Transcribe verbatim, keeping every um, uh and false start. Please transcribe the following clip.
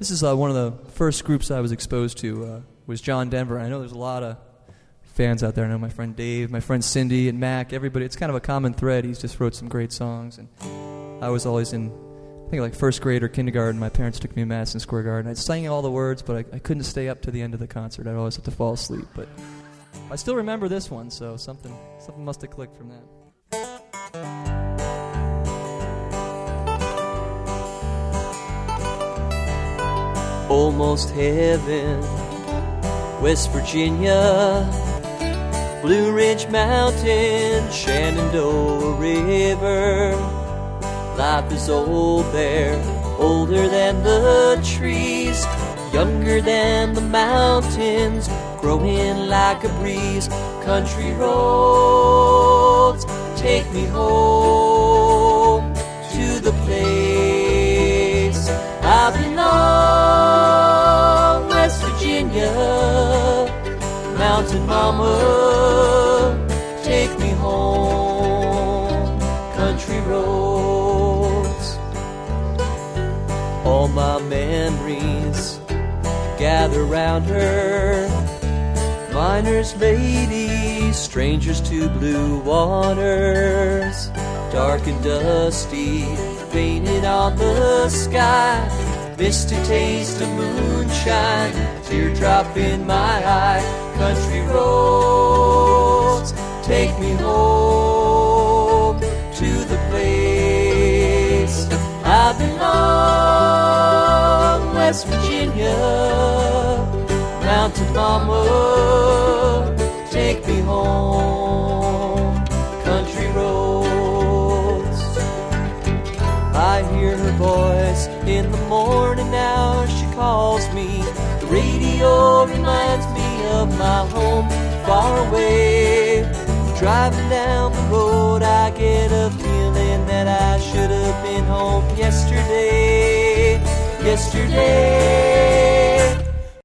This is uh, one of the first groups I was exposed to, uh, was John Denver. I know there's a lot of fans out there. I know my friend Dave, my friend Cindy, and Mac, everybody. It's kind of a common thread. He's just wrote some great songs. And I was always in, I think, like first grade or kindergarten. My parents took me to Madison Square Garden. I sang all the words, but I, I couldn't stay up to the end of the concert. I'd always have to fall asleep. But I still remember this one, so something, something must have clicked from that. Almost heaven, West Virginia, Blue Ridge Mountain, Shenandoah River. Life is old there, older than the trees, younger than the mountains, growing like a breeze. Country roads, take me home to the place I belong. West Virginia, Mountain Mama, take me home. Country roads, all my memories gather round her. Miners, ladies, strangers to blue waters, dark and dusty, painted on the sky. Misty taste of moonshine, teardrop in my eye. Country roads, take me home to the place I belong. West Virginia, Mountain Mama, take me home. Country roads, I hear her voice in the morning now. She calls me. The radio reminds me of my home far away. Driving down the road, I get a feeling that I should have been home yesterday. Yesterday.